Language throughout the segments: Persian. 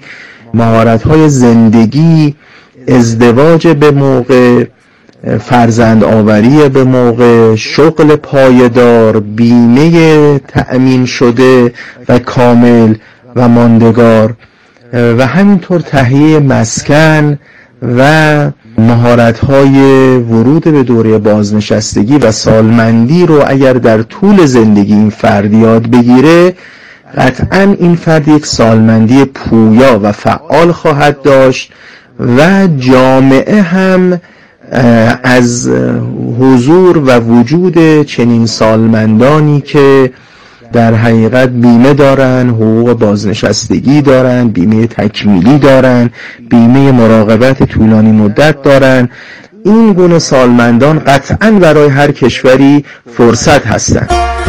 مهارت‌های زندگی، ازدواج به موقع، فرزند آوری به موقع، شغل پایدار، بیمه تأمین شده و کامل و ماندگار و همینطور تهیه مسکن و مهارت‌های ورود به دوره بازنشستگی و سالمندی رو اگر در طول زندگی این فرد یاد بگیره، قطعاً این فرد یک سالمندی پویا و فعال خواهد داشت و جامعه هم از حضور و وجود چنین سالمندانی که در حقیقت بیمه دارن، حقوق بازنشستگی دارن، بیمه تکمیلی دارن، بیمه مراقبت طولانی مدت دارن، این گونه سالمندان قطعاً برای هر کشوری فرصت هستند.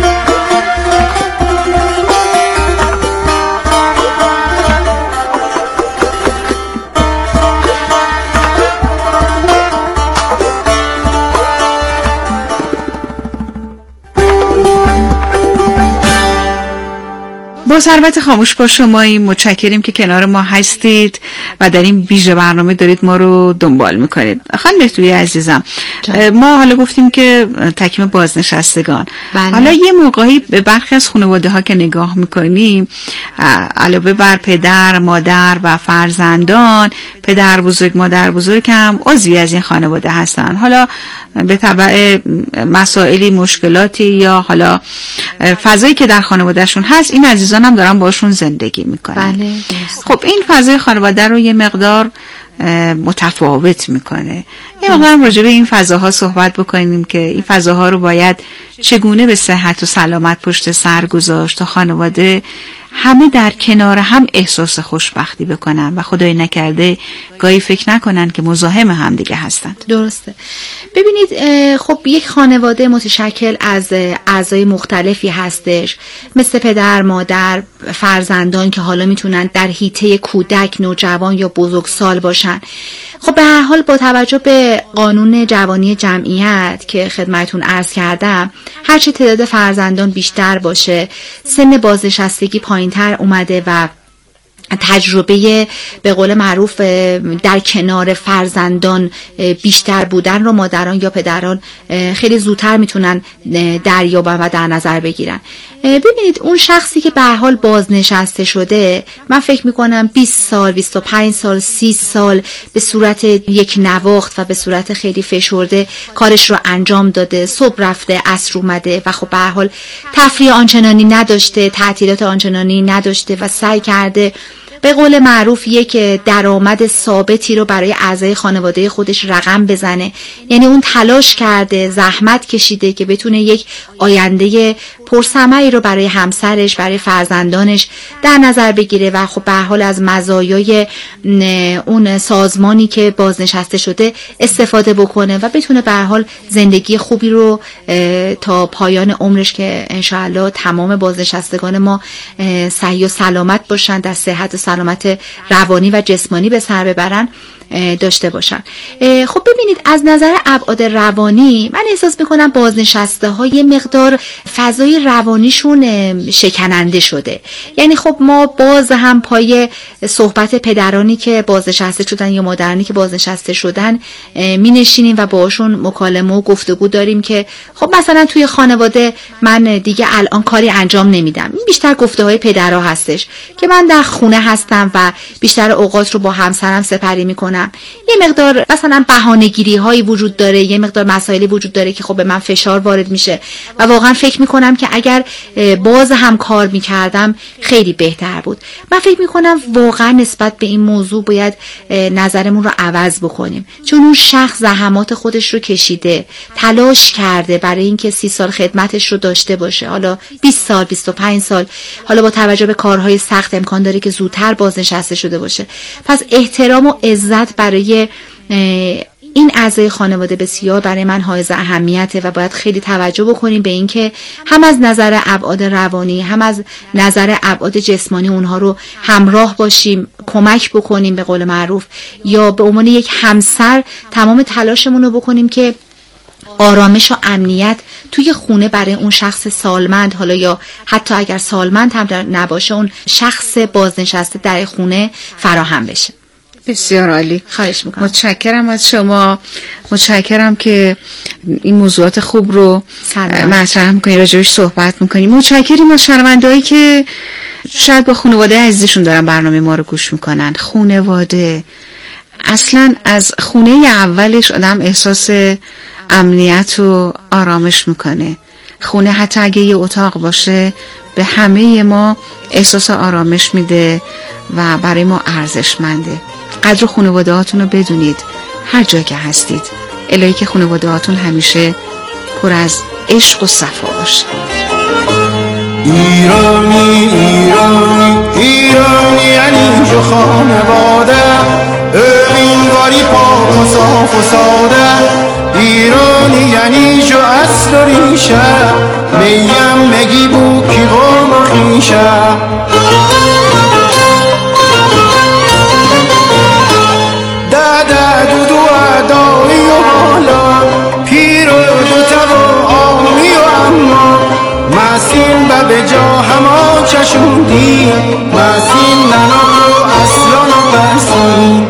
با ثروت خاموش با شماییم، متشکریم که کنار ما هستید و در این ویژه برنامه دارید ما رو دنبال میکنید. خانم بهتویی عزیزم، ما حالا گفتیم که تکمیل بازنشستگان، حالا یه موقعی به برخی از خانواده ها که نگاه میکنیم علاوه بر پدر، مادر و فرزندان، پدر بزرگ، مادر بزرگ هم عضوی از این خانواده هستن. حالا به تبع مسائلی، مشکلاتی یا حالا فضایی که در خانوادهشون هست، این عزیزان هم دارن باشون زندگی میکنن. بله. خب این فضای خانواده رو یه مقدار متفاوت میکنه. یه مقدار راجع به این فضاها صحبت بکنیم که این فضاها رو باید چگونه به صحت و سلامت پشت سر گذاشت تا خانواده همه در کنار هم احساس خوشبختی بکنن و خدای نکرده گاهی فکر نکنن که مزاحم هم دیگه هستند. درسته. ببینید، خب یک خانواده متشکل از اعضای مختلفی هستش، مثل پدر، مادر، فرزندان که حالا میتونن در حیطه کودک، نوجوان یا بزرگسال باشن. خب به هر حال با توجه به قانون جوانی جمعیت که خدمتون عرض کردم، هرچه تعداد فرزندان بیشتر باشه، سن بازنشستگی پایینتر اومده و تجربه به قول معروف در کنار فرزندان بیشتر بودن رو مادران یا پدران خیلی زودتر میتونن دریابن و در نظر بگیرن. ببینید، اون شخصی که به هر حال بازنشسته شده، من فکر میکنم 20 سال، 25 سال، 30 سال به صورت یک نواخت و به صورت خیلی فشرده کارش رو انجام داده، صبح رفته، عصر اومده و خب به هر حال تفریح آنچنانی نداشته، تعطیلات آنچنانی نداشته و سعی کرده به قول معروف یک درآمد ثابتی رو برای اعضای خانواده خودش رقم بزنه. یعنی اون تلاش کرده، زحمت کشیده که بتونه یک آینده پرثمری رو برای همسرش، برای فرزندانش در نظر بگیره و خب به هر حال از مزایای اون سازمانی که بازنشسته شده استفاده بکنه و بتونه به هر حال زندگی خوبی رو تا پایان عمرش که انشاءالله تمام بازنشستگان ما صحیح و سلامت باشن، در صحت و سلامت روانی و جسمانی به سر ببرن داشته باشن. خب ببینید، از نظر ابعاد روانی من احساس میکنم بازنشسته ها یه مقدار فضای روانیشون شکننده شده. یعنی خب ما باز هم پای صحبت پدرانی که بازنشسته شدن یا مادرانی که بازنشسته شدن می نشینیم و باهاشون مکالمه و گفتگو داریم که خب مثلا توی خانواده من دیگه الان کاری انجام نمیدم. این بیشتر گفته های پدرها هستش که من در خونه هستم و بیشتر اوقات رو با همسرم سپری میکنم. یه مقدار مثلا بهانه‌گیری هایی وجود داره، یه مقدار مسائلی وجود داره که خب به من فشار وارد میشه و واقعا فکر میکنم که اگر باز هم کار میکردم خیلی بهتر بود. من فکر میکنم واقعا نسبت به این موضوع باید نظرمون رو عوض بکنیم، چون اون شخص زحمات خودش رو کشیده، تلاش کرده برای اینکه 30 سال خدمتش رو داشته باشه، حالا 20 سال، 25 سال، حالا با توجه به کارهای سخت امکان داره که زودتر بازنشسته شده باشه. پس احترام و عزت برای این اعضای خانواده بسیار برای من حائز اهمیته و باید خیلی توجه بکنیم به این که هم از نظر ابعاد روانی هم از نظر ابعاد جسمانی اونها رو همراه باشیم، کمک بکنیم به قول معروف، یا به عنوان یک همسر تمام تلاشمون رو بکنیم که آرامش و امنیت توی خونه برای اون شخص سالمند، حالا یا حتی اگر سالمند هم نباشه، اون شخص بازنشسته در خونه فراهم بشه. بسیار عالی. خواهش میکنم. متشکرم از شما. متشکرم که این موضوعات خوب رو مطرح میکنی، راجعش صحبت میکنی. متشکریم از شنوندهایی که شاید با خانواده عزیزشون دارن برنامه ما رو گوش میکنن. خانواده اصلا از خونه اولش آدم احساس امنیت و آرامش میکنه. خونه حتی اگه یه اتاق باشه به همه ما احساس آرامش میده و برای ما ارزشمنده. قدر خانواده هاتون رو بدونید هر جا که هستید، الهی که خانواده هاتون همیشه پر از عشق و صفا باشه. ایرانی ایرانی ایرانی یعنی جو خانواده، این غاری پاک و صاف و ساده. ایرانی یعنی جو اصل و ریشه، میم مگی بو کی قوم و خیشه. دادا دودو ادایی و حالا، پیر و دوتا و آمی و اما، مسین به جا همه چشوندی، مسین ننا و اصلان و برسون.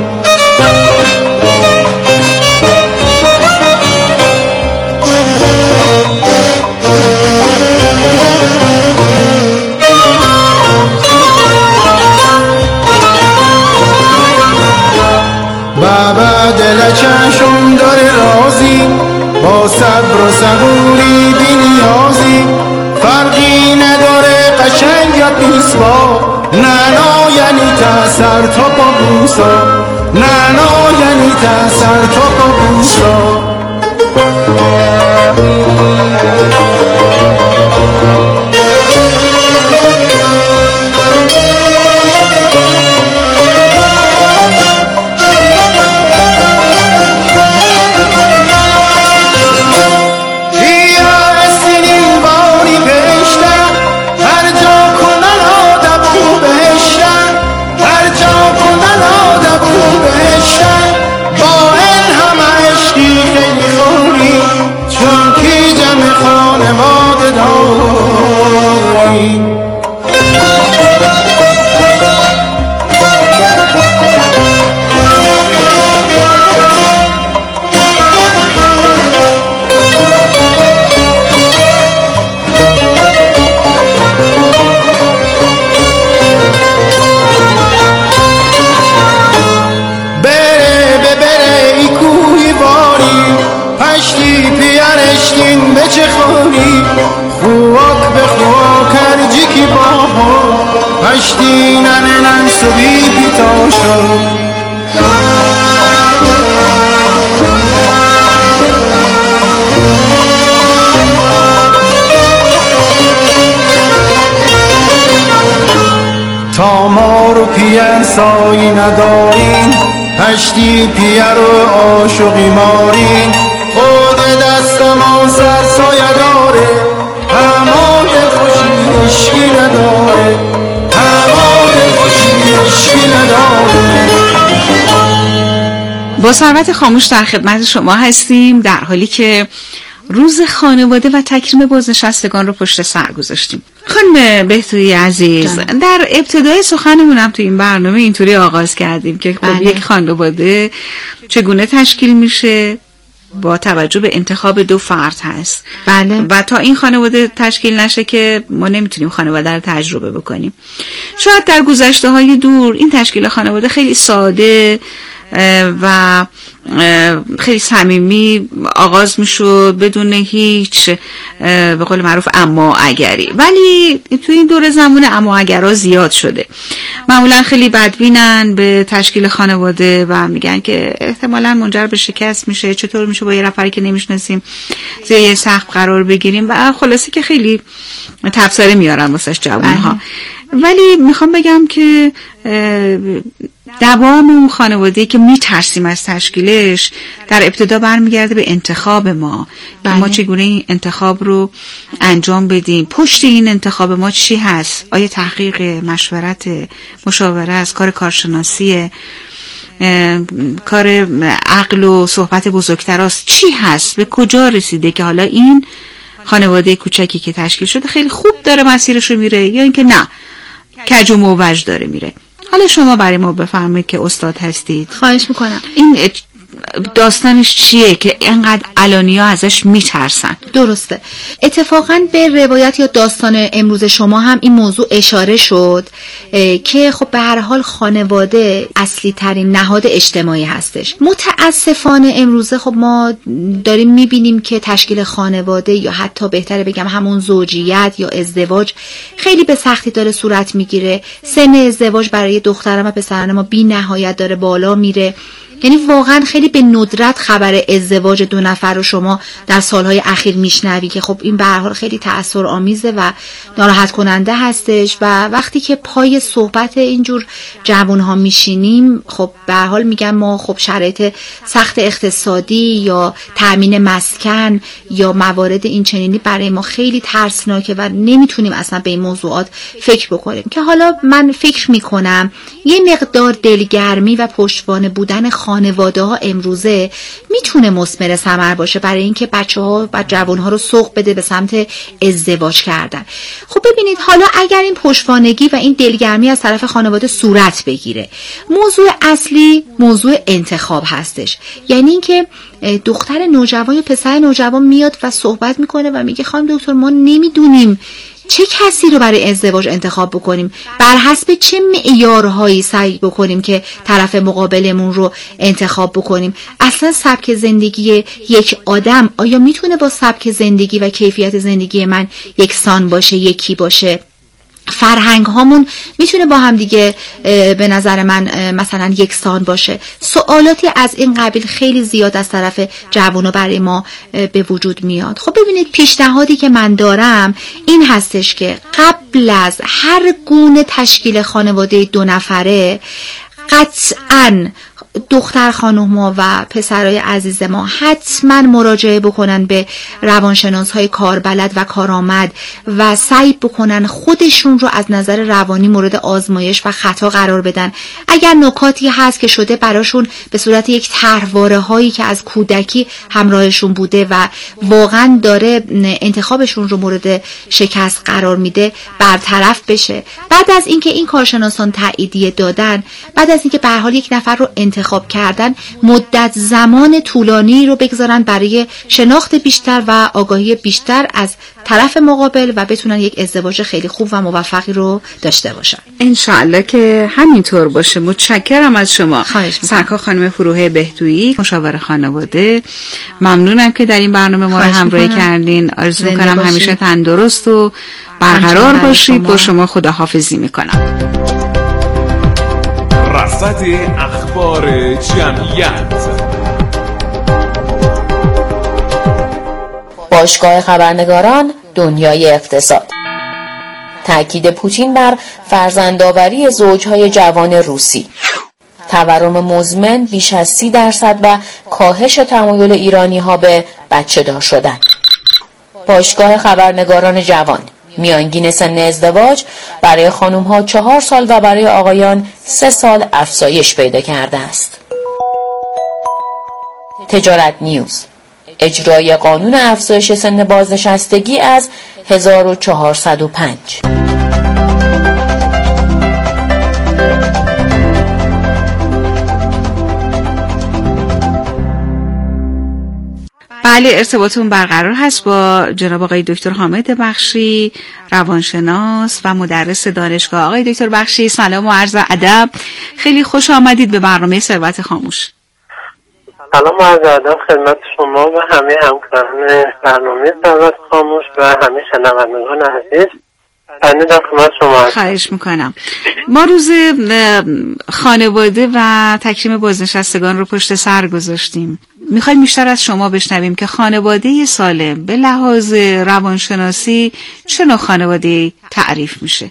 بابا دل چشم داره رازی، با صبر و صبوری بی نیازی، فرقی نداره قشنگ یا پیسوا. نانا یعنی تأثر تا پا بوسا، نانا یعنی تأثر تا پا بوسا. تا ما رو پیر سایی ندارین، هشتی پیر رو عاشقی مارین. خود دست ما سر سایه داره، همه دل خوشی عشقی نداره، همه دل خوشی عشقی نداره. با ثروت خاموش در خدمت شما هستیم، در حالی که روز خانواده و تکریم بازنشستگان رو پشت سر گذاشتیم. خانم بهتویی عزیز، در ابتدای سخنمون هم تو این برنامه اینطوری آغاز کردیم که یک خانواده چگونه تشکیل میشه با توجه به انتخاب دو فرد هست. بله. و تا این خانواده تشکیل نشه که ما نمیتونیم خانواده رو تجربه بکنیم. شاید در گذشته‌های دور این تشکیل خانواده خیلی ساده و خیلی صمیمی آغاز میشد بدون هیچ به قول معروف اما اگری، ولی تو این دور زمان اما اگرها زیاد شده. معمولا خیلی بدبینن به تشکیل خانواده و میگن که احتمالاً منجر به شکست میشه، چطور میشه با یه نفری که نمیشناسیم زیر یه سقف قرار بگیریم و خلاصه که خیلی تفسیری میارن واسش جوانها. ولی میخوام بگم که دوام اون خانواده‌ای که میترسیم از تشکیلش در ابتدا برمیگرده به انتخاب ما. بله. ما چگونه این انتخاب رو انجام بدیم، پشت این انتخاب ما چی هست، آیا تحقیق، مشورت، مشاوره است، کار کارشناسیه کار عقل و صحبت بزرگتراست، چی هست؟ به کجا رسیده که حالا این خانواده کوچکی که تشکیل شده خیلی خوب داره مسیرشو میره، یا اینکه نه کج و موج داره میره؟ حالا شما برای ما بفرمایید که استاد هستید. خواهش میکنم. این داستانش چیه که اینقدر علانیا ازش میترسن؟ درسته. اتفاقا به روایت یا داستان امروز شما هم این موضوع اشاره شد که خب به هر حال خانواده اصلی ترین نهاد اجتماعی هستش. متاسفانه امروزه خب ما داریم میبینیم که تشکیل خانواده یا حتی بهتره بگم همون زوجیت یا ازدواج خیلی به سختی داره صورت میگیره. سن ازدواج برای دختران و پسران ما بی نهایت داره بالا میره. یعنی واقعا خیلی به ندرت خبر ازدواج 2 نفر رو شما در سالهای اخیر میشنوی که خب این به هر حال خیلی تأثیرآمیزه و ناراحت کننده هستش. و وقتی که پای صحبت اینجور جوانها میشینیم، خب به هر حال میگم ما خب شرایط سخت اقتصادی یا تأمین مسکن یا موارد این چنینی برای ما خیلی ترسناکه و نمیتونیم اصلا به این موضوعات فکر بکنیم. که حالا من فکر میکنم یه مقدار دلگرمی و پشتوانه بودن خانواده ها امروزه میتونه مثمر ثمر باشه برای اینکه بچه‌ها و جوان‌ها رو سوق بده به سمت ازدواج کردن. خب ببینید، حالا اگر این پشتوانگی و این دلگرمی از طرف خانواده صورت بگیره، موضوع اصلی موضوع انتخاب هستش. یعنی اینکه دختر نوجوان یا پسر نوجوان میاد و صحبت میکنه و میگه خانم دکتر ما نمیدونیم چه کسی رو برای ازدواج انتخاب بکنیم، بر حسب چه معیارهایی سعی بکنیم که طرف مقابلمون رو انتخاب بکنیم. اصلا سبک زندگی یک آدم آیا میتونه با سبک زندگی و کیفیت زندگی من یکسان باشه، یکی باشه؟ فرهنگ هامون میتونه با هم دیگه به نظر من مثلا یکسان باشه؟ سوالاتی از این قبیل خیلی زیاد از طرف جوانو برای ما به وجود میاد. خب ببینید، پیشنهادی که من دارم این هستش که قبل از هر گونه تشکیل خانواده 2 نفره قطعاً دختر خانوما و پسرای عزیز ما حتما مراجعه بکنن به روانشناس‌های کاربلد و کارآمد و سعی بکنن خودشون رو از نظر روانی مورد آزمایش و خطا قرار بدن. اگر نکاتی هست که شده براشون به صورت یک طرحواره‌هایی که از کودکی همراهشون بوده و واقعا داره انتخابشون رو مورد شکست قرار میده، برطرف بشه. بعد از اینکه این کارشناسان تاییدیه دادن، بعد از اینکه به هر حال یک نفر رو انتخاب کردن، مدت زمان طولانی رو بگذارن برای شناخت بیشتر و آگاهی بیشتر از طرف مقابل و بتونن یک ازدواج خیلی خوب و موفقی رو داشته باشن. انشاءالله که همینطور باشه. متشکرم از شما سرکار خانم فروهه بهتویی، مشاور خانواده. ممنونم که در این برنامه ما رو همراهی کردین. آرزو می‌کنم همیشه تندرست و برقرار باشید. با شما خداحافظی می‌کنم. رصد اخبار جمعیت. باشگاه خبرنگاران دنیای اقتصاد. تاکید پوتین بر فرزندآوری زوجهای جوان روسی. تورم مزمن بیش از 30% و کاهش تمایل ایرانی‌ها به بچه‌دار شدن. باشگاه خبرنگاران جوان: میانگین سن ازدواج برای خانم‌ها 4 سال و برای آقایان 3 سال افزایش پیدا کرده است. تجارت نیوز: اجرای قانون افزایش سن بازنشستگی از 1405. بله، ارتباطمون برقرار هست با جناب آقای دکتر حامد بخشی، روانشناس و مدرس دانشگاه. آقای دکتر بخشی، سلام و عرض ادب. خیلی خوش آمدید به برنامه ثروت خاموش. سلام و عرض ادب خدمت شما و همه همکاران برنامه ثروت خاموش و همه شنوندگان عزیز. خواهش میکنم. ما روز خانواده و تکریم بازنشستگان رو پشت سر گذاشتیم. میخوایم بیشتر از شما بشنویم که خانواده سالم به لحاظ روانشناسی چه نوع خانواده تعریف میشه؟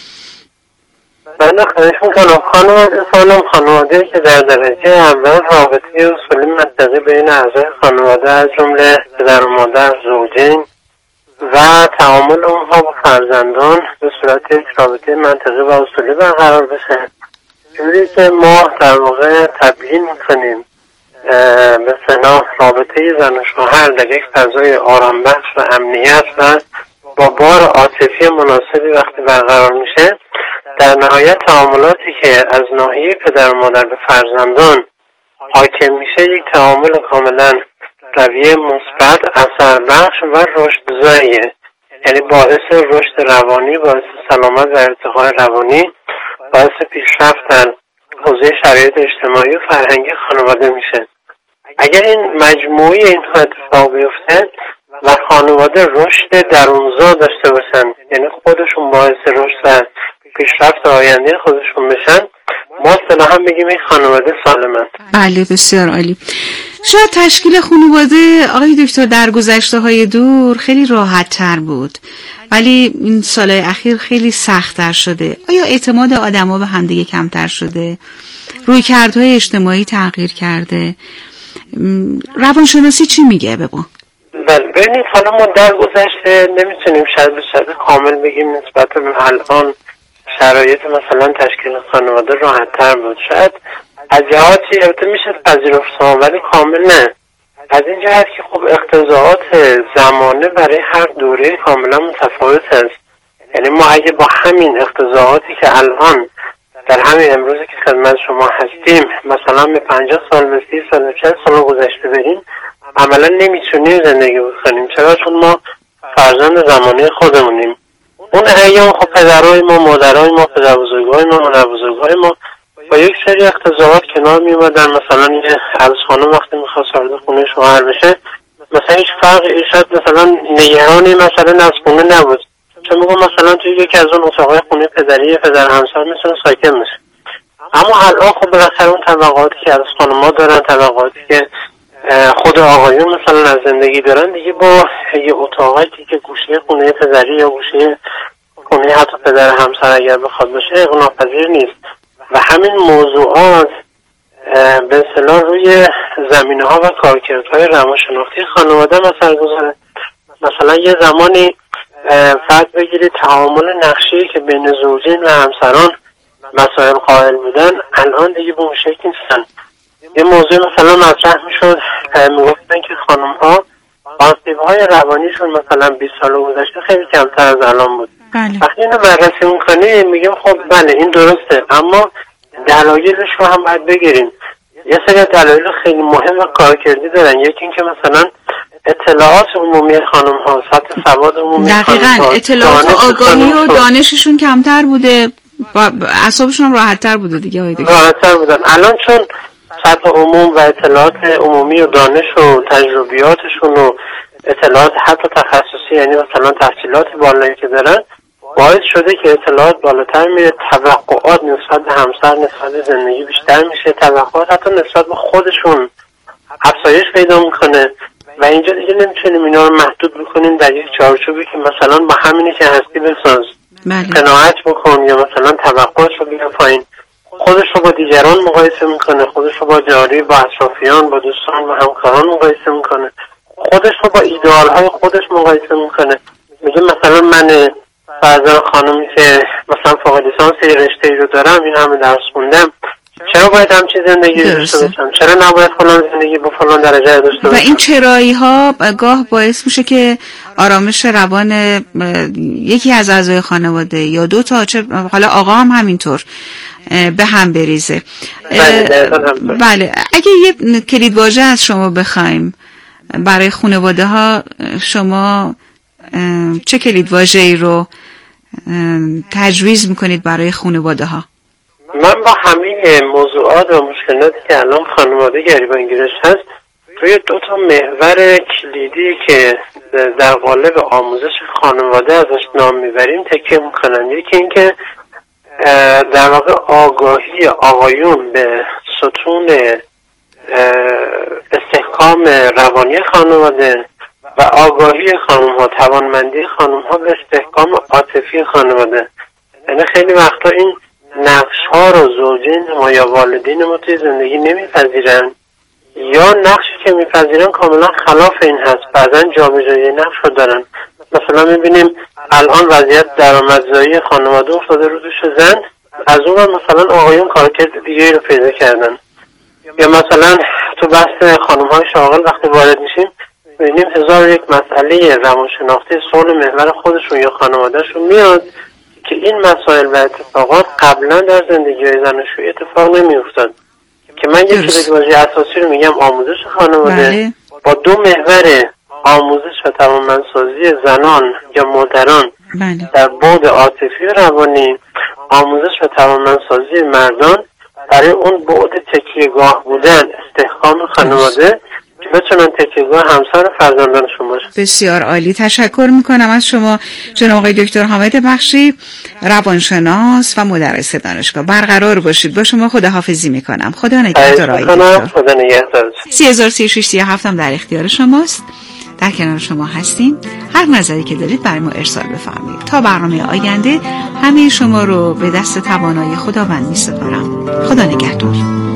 بله، خواهش میکنم. خانواده سالم خانواده که در درجه اول رابطه اصولی منطقی بین اعضای خانواده از جمله پدر و مادر، زوجین و تعامل اونها با فرزندان به صورت یک رابطه منطقی و اصولی برقرار بشه. جوری که ما در واقع تبیین میکنیم به اصطلاح رابطه زن و شوهر در یک فضای آرامبخش و امنیت و با بار عاطفی مناسبی وقتی برقرار میشه، در نهایت تعاملاتی که از ناحیه پدر و مادر به فرزندان حاکم میشه یک تعامل کاملا رویه مثبت، اثر بخش و رشدزاییه. یعنی باعث رشد روانی، باعث سلامت و ارتقاء روانی، باعث پیشرفت در حوزه شرایط اجتماعی و فرهنگی خانواده میشه. اگر این مجموعه اینها اتفاق بیفته و خانواده رشد درونزا داشته باشن، یعنی خودشون باعث رشد و پیشرفت آینده خودشون بشن، ما اصطلاحاً بگیم این خانواده سالم است. بله، بسیار عالی. شاید تشکیل خانواده آقای دکتر در گذشته‌های دور خیلی راحت تر بود، ولی این سالهای اخیر خیلی سخت‌تر شده. آیا اعتماد آدم‌ها به همدیگه کمتر شده؟ رویکردهای اجتماعی تغییر کرده؟ روانشناسی چی میگه به ما؟ بله، ببینید حالا ما در گذشته نمیتونیم شاید به صورت کامل بگیم نسبت به الان شرایط مثلا تشکیل خانواده راحت تر بود. شاید از جهاتی البته میشه پذیرفت ولی کامل نه. از این جهت که خب اقتضاعات زمانه برای هر دوره کاملا متفاوت است. یعنی ما اگه با همین اقتضاعاتی که الان در همین امروزی که خدمت شما هستیم مثلا به 50 سال به 30 سال به 40 سال گذشته بریم، عملا نمیتونیم زندگی بکنیم. چرا؟ چون ما فرزند زمانه خودمونیم. اون ایام خب پدرای ما، مادرای ما، پدر بزرگای ما، مادر بزرگای ما با یک سری اقتضاعات کنار می اومدن. مثلا یه عروس خانم وقتی میخواست وارد خونه شوهر بشه، مثلا هیچ فرقی شاید مثلا نگرانی مثلا از خونه نبود، چون میگم مثلا توی یکی از اون اتاقای خونه پدری پدر همسر میتونه ساکن بشه. اما الان خب بالاخره اون طبقاتی که از خانم‌ها دارن، طبقاتی که خود آقایون مثلا از زندگی دارن، دیگه با یه اتاقی که گوشه خونه پدری یا گوشه خونه حتی پدر همسر اگر بخواد باشه اغناپذیر نیست. و همین موضوعات به اصطلاح روی زمینه‌ها و کارکردهای روانشناختی خانواده مثلا گذاره. مثلا یه زمانی فرض بگیرید تعامل نقشی که بین زوجین و همسران مسائل قائل بودن، الان دیگه به اون شکل نیستن. یه موضوع مثلا مطرح میشد، میگفتن که خانم‌ها آسیب‌های روانیشون مثلا 20 سال گذشته خیلی کمتر از الان بود. وقتی اینو بررسی میکنیم میگیم خب بله این درسته، اما دلایلش رو هم باید بگیریم. یه سری دلایل خیلی مهم و کارکردی دارن. یکی این که مثلا اطلاعات عمومی خانم‌ها، سطح سواد عمومی خانم‌ها، دقیقاً اطلاعات آگاهی و دانششون کمتر بوده، اعصابشون هم راحت‌تر بوده دیگه. راحت‌تر بودن. الان چون سطح عموم و اطلاعات عمومی و دانش و تجربیاتشون و اطلاعات حتی تخصصی، یعنی مثلا تحصیلات بالایی که دارن، باعث شده که اطلاعات بالاتر میره، توقعات نسبت به همسر، نسبت به زندگی بیشتر میشه، توقعات حتی نسبت به خودشون افزایش پیدا میکنه. و اینجا دیگه نمیتونیم اینا رو محدود بکنیم در یک چارچوبی که مثلا با همینی که هستی بساز، قناعت بکن یا مثلا توقعات رو بیاره پایین. خودش رو با دیگران مقایسه میکنه، خودش رو با جاری، با اطرافیان، با دوستان و همکاران مقایسه میکنه، خودش رو با ایدئال های خودش مقایسه میکنه. میگه مثلا من فرزند خانمی که مثلا فوق لیسانس رشته‌ای رو دارم، این همه درس خوندم، چرا باید همچین زندگی داشته باشم؟ چرا نباید فلان زندگی با فلان درجه داشته باشم؟ و این چرایی ها گاه باعث میشه که آرامش روان یکی از اعضای خانواده یا دو تا، حالا آقا هم همینطور، به هم بریزه. بله. اگه یه کلیدواژه از شما بخوایم برای خانواده ها، شما چه کلیدواژه‌ای رو تجویز میکنید برای خانواده ها؟ من با همین موضوعات و مشکلاتی که الان خانواده گریبانگیرش هست، روی 2 تا محور کلیدی که در قالب آموزش خانواده ازش نام میبریم تکیه میکنن. یکی این که در واقع آگاهی آقایون به ستون استحکام روانی خانواده و آگاهی خانم‌ها، توانمندی خانم‌ها به استحکام عاطفی خانواده. یعنی خیلی وقتا این نقش‌ها رو زوجین ما یا والدین ما توی زندگی نمیپذیرن، یا نقشی که میپذیرن کاملا خلاف این هست، بعضا جابجایی نقش رو دارن. مثلا میبینیم الان وضعیت درآمدزایی خانواده افتاده رو دوش زن، از اون مثلا آقایون کارکرد دیگه رو پیدا کردن. یا مثلا تو بحث خانم های شاغل وقتی وارد میشیم ببینیم 1001 مسئله روانشناختی صلح محور خودشون یا خانوادهشون میاد که این مسائل و اتفاقات قبلا در زندگی های زناشویی اتفاق نمیافتاد. که من یک واژه اساسی رو میگم آموزش خانواده با دو محور آموزش و توانمندسازی زنان یا مادران در بعد عاطفی و روانی، آموزش و توانمندسازی مردان برای اون بعد تکیه‌گاه بودن استحکام خانواده که بتونن تکیه‌گاه همسر و فرزندانشون باشن. بسیار عالی، تشکر میکنم از شما جناب آقای دکتر حامد بخشی، روانشناس و مدرس دانشگاه. برقرار باشید. با شما خداحافظی میکنم. خدا نگهدار آقای دکتر. خدا نگهدار. 303637 هم در اختیار شماست. در کنار شما هستیم. هر نظری که دارید برای ما ارسال بفرمایید. تا برنامه آینده همه شما رو به دست توانای خداوند میسپارم. خدا نگهدار.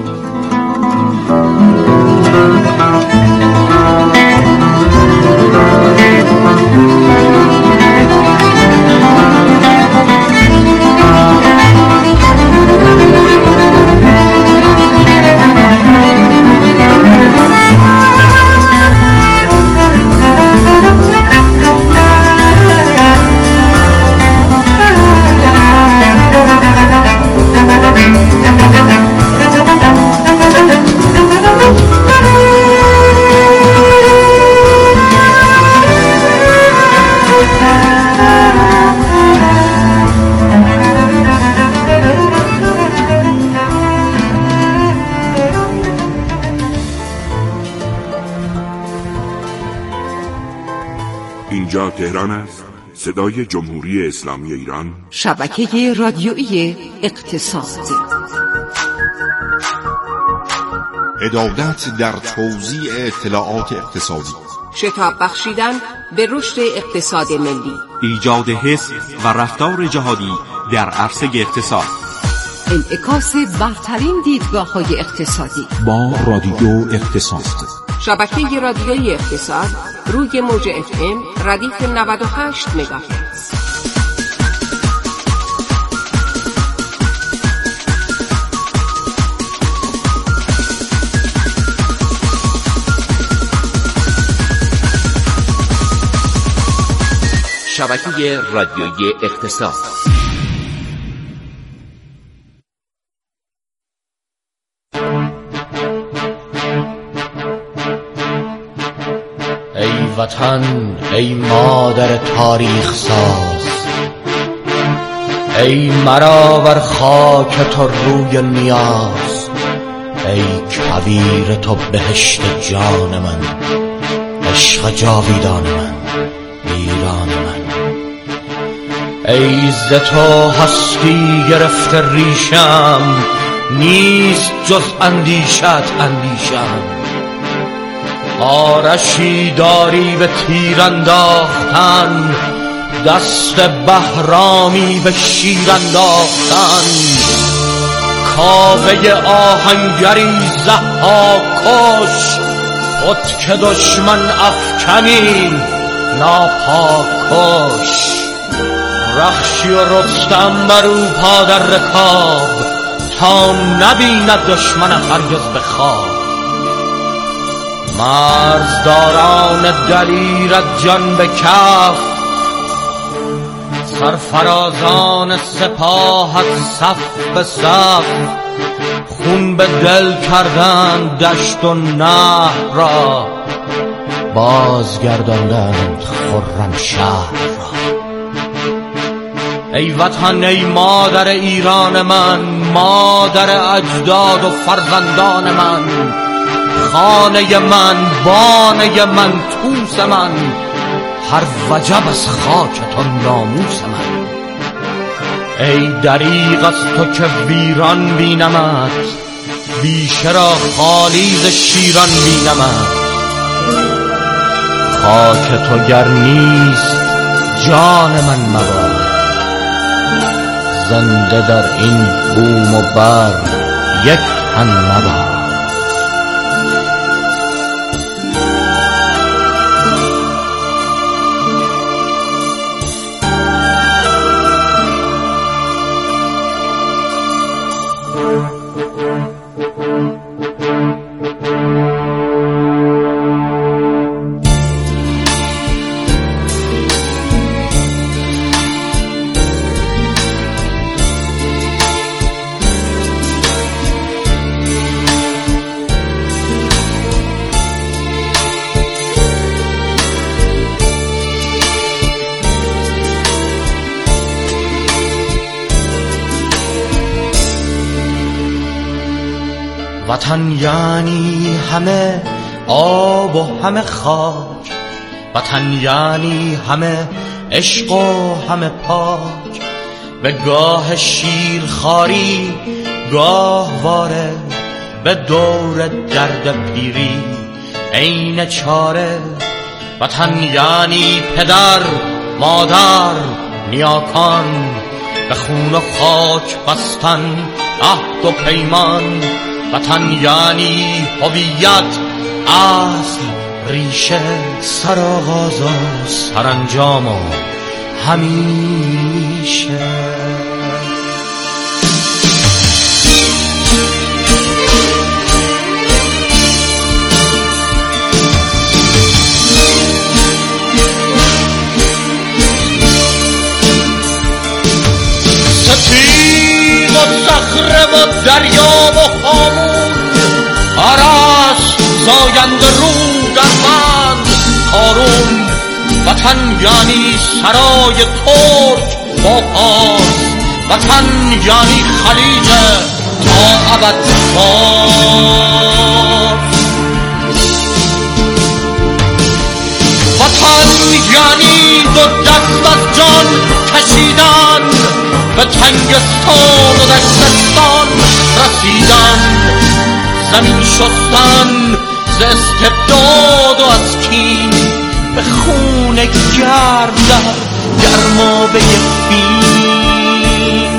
اینجا تهران است، صدای جمهوری اسلامی ایران، شبکه رادیویی اقتصاد. عدالت در توزیع اطلاعات اقتصادی، شتاب بخشیدن به رشد اقتصاد ملی، ایجاد حس و رفتار جهادی در عرصه اقتصاد، انعکاس برترین دیدگاه‌های اقتصادی با رادیو اقتصاد. شبکه رادیویی اقتصاد روی موج FM ردیف 98 مگاهرتز. شبکه رادیویی اقتصاد. ای وطن، ای مادر تاریخ ساز، ای مرا بر خاک تو روی نیاز، ای کویر تو بهشت جان من، عشق جاویدان من، ایران من. ای ز تو هستی گرفته ریشم، نیست جز اندیشت اندیشم. آرشی داری به تیر انداختن، دست بهرامی به شیر انداختن. کاوه آهنگری ضحاک کش، خود که دشمن افکنی ناپاک کش. رخشی و رستم برو پا در رکاب، تا نبیند دشمن هرگز به خواب. مرزداران دلیرت جان به کف، سرفرازان سپاهت صف به صف. خون به دل کردند دشت و نهر را، بازگرداندند خرم شهر را. ای وطن، ای مادر ایران من، مادر اجداد و فرزندان من، خانه من، بانه من، توس من، هر وجب از خاک تو ناموس من. ای دریغ از تو که ویران بینمت، بیشه را خالی ز شیران بینمت. خاک تو گر نیست جان من مباد، زنده در این بوم و بر یک تن مباد. وطن یعنی همه آب و همه خاک، وطن یعنی همه عشق و همه پاک. به گاه شیرخواری گاه واره، به دور درد پیری عین چاره. وطن یعنی پدر مادر نیاکان، به خون و خاک بستن عهد و پیمان. وطن یعنی هویت، اصل، ریشه، سرآغاز و سرانجام و همیشه. سپید و صخره و دریا و هامون، عرش زاینده رو در من کارون. وطن یعنی سرای ترک با پاس، وطن یعنی خلیج تا ابد فارس. وطن یعنی دو دست از جان کشیدن، به تنگستان و دشتستان رسیدن. زمین شستن ز استبداد و از کین، به خون گرد گرمابه فین.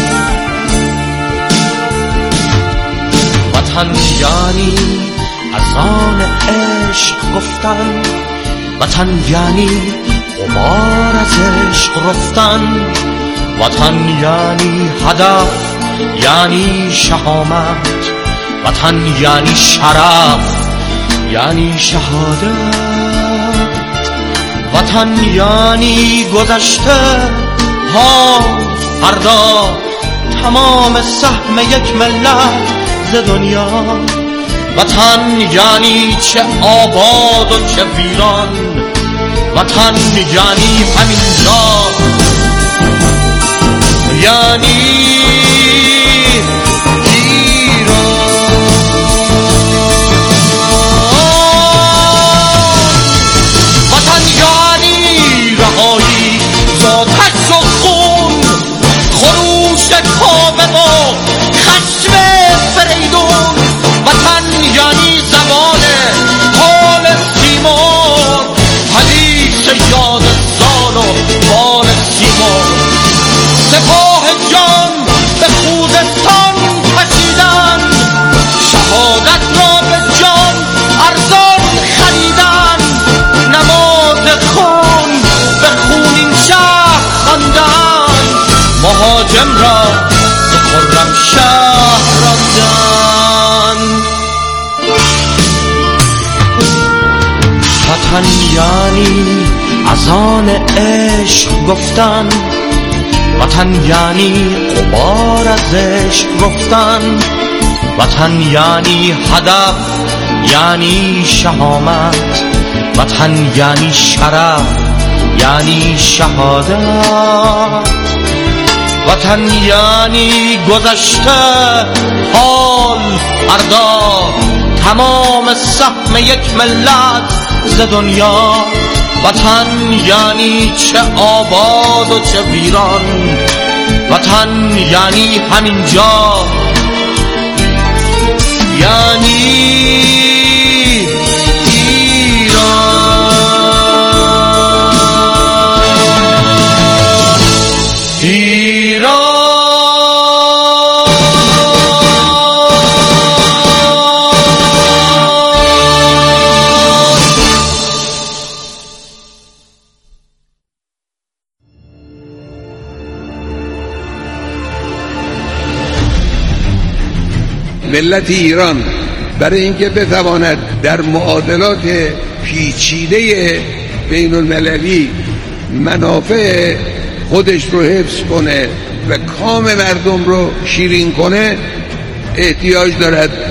وطن یعنی اذان عشق گفتن، وطن یعنی غبار از عشق رفتن. وطن یعنی هدف، یعنی شهامت، وطن یعنی شرف، یعنی شهادت. وطن یعنی گذشته، حال، فردا، تمام سهم یک ملت ز دنیا. وطن یعنی چه آباد و چه ویران، وطن یعنی همینجا، یعنی سپاه جان به خوزستان کشیدن، شهادت را به جان ارزان خریدن. نماز خون به خونین شهر خواندن، مهاجم را به خرم شهر راندن. وطن یعنی اذان عشق گفتن، وطن یعنی غبار از عشق رفتن. وطن یعنی هدف، یعنی شهامت، وطن یعنی شرف، یعنی شهادت. وطن یعنی گذشته، حال، فردا، تمام سهم یک ملت ز دنیا. وطن یعنی چه آباد و چه ویران، وطن یعنی همینجا، یعنی ملت ایران برای اینکه بتواند در معادلات پیچیده بین المللی منافع خودش رو حفظ کنه و کام مردم رو شیرین کنه، احتیاج دارد